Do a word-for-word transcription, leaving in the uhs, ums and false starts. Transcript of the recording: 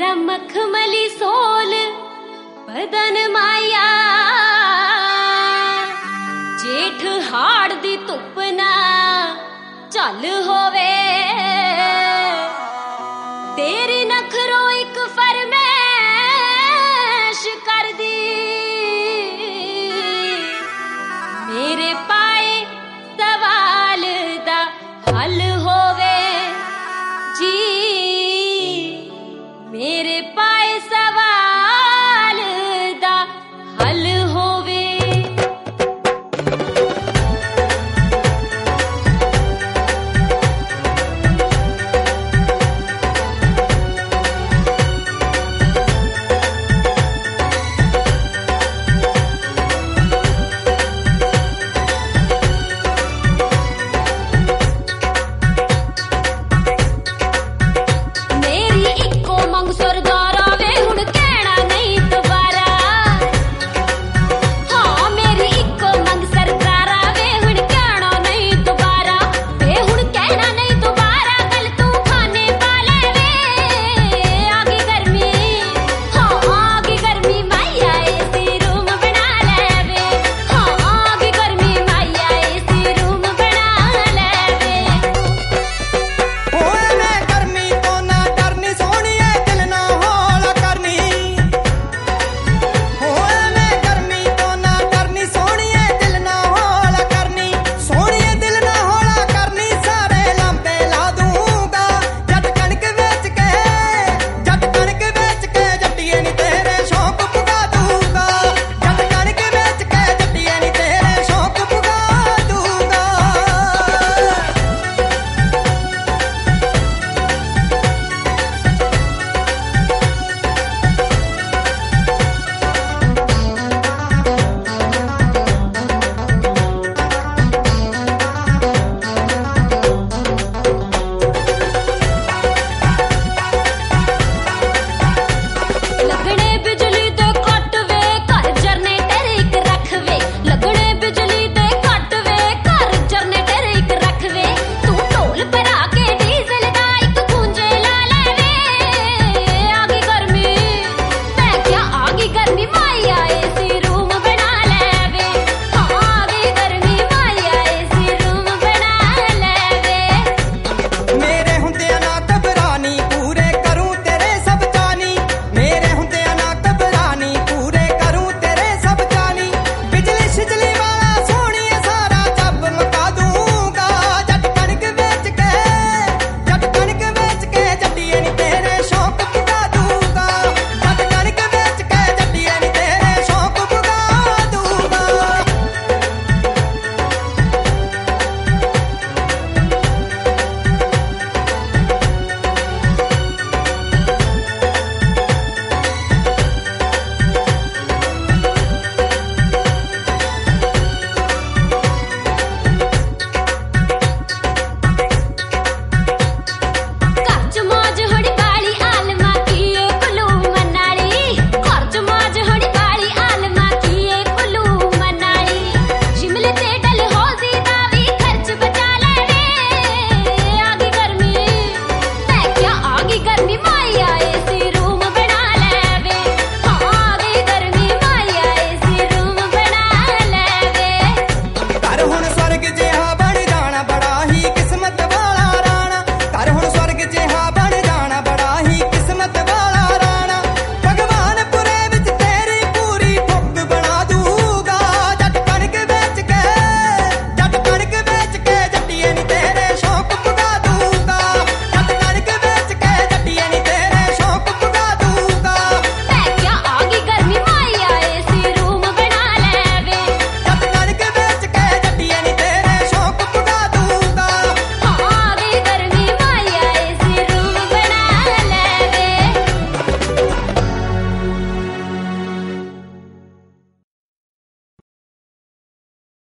मखमली सोल बदन माया जेठ हाड़ दी धुप ना चल होवे तेरी नखरों एक फरमैश कर दी मेरे पाए सवाल दा हल होवे जी मेरे पाए सवाल दा हल होवे। मेरी इको मंग सरदारा वे हुण कहना नहीं दोबारा हाँ मेरी इको मंग सरदारा वे हुण कहना नहीं दोबारा वे हुण कहना नहीं दोबारा कल तू खाने वाले वे आगी गर्मी हाँ आगी गर्मी माया एसी रूम बना ले वे हाँ आगी गर्मी माया एसी रूम बना ले वे। होए मैं गर्मी तो ना डरनी सोहणिए दिल ना हौला करनी होए मैं गर्मी तो ना डरनी सोहणिए दिल ना हौला करनी सोहणिए दिल ना हौला करनी सारे लांबे ला दूंगा जट कणक बेच के जट कणक बेच के जट्टिए नी तेरे शौक पुगा दूंगा जट कणक बेच के जट्टिए नी तेरे शौक पुगा दूंगा। लगने बिजली दे कट वे घर जनरेटर एक रख वे लगने बिजली दे कट वे घर जनरेटर एक रख वे तू ढोल पर आके डीजल दा एक गूंजे ला ले वे आगी गर्मी मैं क्या आगी गर्मी माया एसी